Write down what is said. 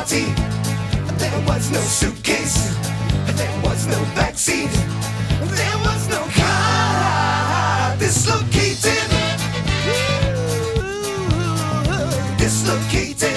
party. There was no suitcase, there was no backseat, there was no car. Dislocated, dislocated.